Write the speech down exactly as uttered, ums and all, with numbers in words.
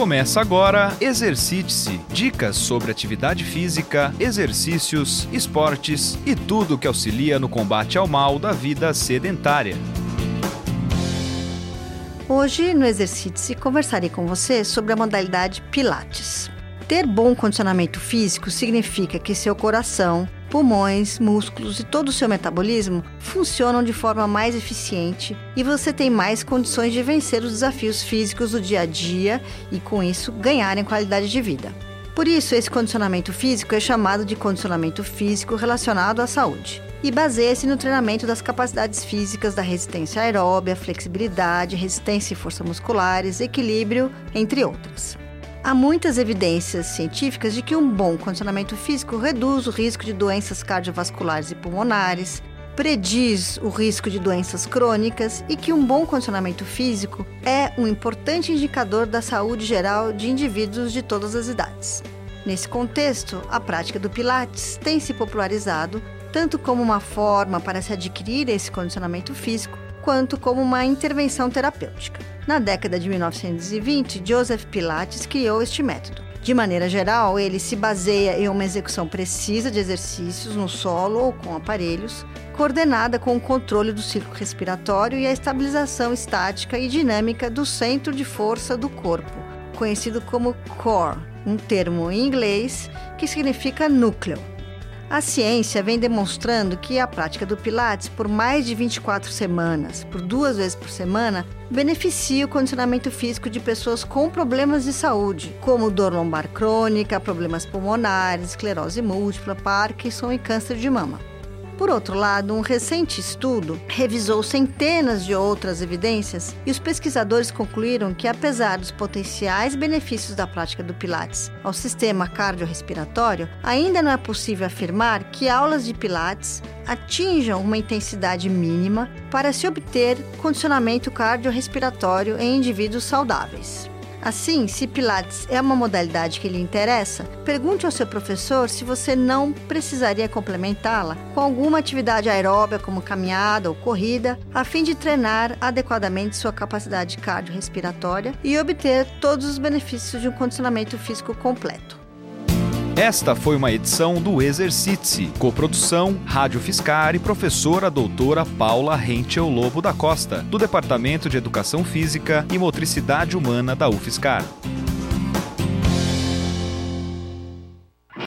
Começa agora Exercite-se, dicas sobre atividade física, exercícios, esportes e tudo que auxilia no combate ao mal da vida sedentária. Hoje, no Exercite-se, conversarei com você sobre a modalidade Pilates. Ter bom condicionamento físico significa que seu coração, pulmões, músculos e todo o seu metabolismo funcionam de forma mais eficiente e você tem mais condições de vencer os desafios físicos do dia a dia e, com isso, ganhar em qualidade de vida. Por isso, esse condicionamento físico é chamado de condicionamento físico relacionado à saúde e baseia-se no treinamento das capacidades físicas da resistência aeróbia, flexibilidade, resistência e força musculares, equilíbrio, entre outras. Há muitas evidências científicas de que um bom condicionamento físico reduz o risco de doenças cardiovasculares e pulmonares, prediz o risco de doenças crônicas e que um bom condicionamento físico é um importante indicador da saúde geral de indivíduos de todas as idades. Nesse contexto, a prática do Pilates tem se popularizado tanto como uma forma para se adquirir esse condicionamento físico, quanto como uma intervenção terapêutica. Na década de mil novecentos e vinte, Joseph Pilates criou este método. De maneira geral, ele se baseia em uma execução precisa de exercícios no solo ou com aparelhos, coordenada com o controle do ciclo respiratório e a estabilização estática e dinâmica do centro de força do corpo, conhecido como core, um termo em inglês que significa núcleo. A ciência vem demonstrando que a prática do Pilates por mais de vinte e quatro semanas, por duas vezes por semana, beneficia o condicionamento físico de pessoas com problemas de saúde, como dor lombar crônica, problemas pulmonares, esclerose múltipla, Parkinson e câncer de mama. Por outro lado, um recente estudo revisou centenas de outras evidências e os pesquisadores concluíram que, apesar dos potenciais benefícios da prática do Pilates ao sistema cardiorrespiratório, ainda não é possível afirmar que aulas de Pilates atinjam uma intensidade mínima para se obter condicionamento cardiorrespiratório em indivíduos saudáveis. Assim, se Pilates é uma modalidade que lhe interessa, pergunte ao seu professor se você não precisaria complementá-la com alguma atividade aeróbica como caminhada ou corrida, a fim de treinar adequadamente sua capacidade cardiorrespiratória e obter todos os benefícios de um condicionamento físico completo. Esta foi uma edição do Exercite-se, coprodução Rádio Fiscar e professora doutora Paula Henschel Lobo da Costa, do Departamento de Educação Física e Motricidade Humana da UFSCar.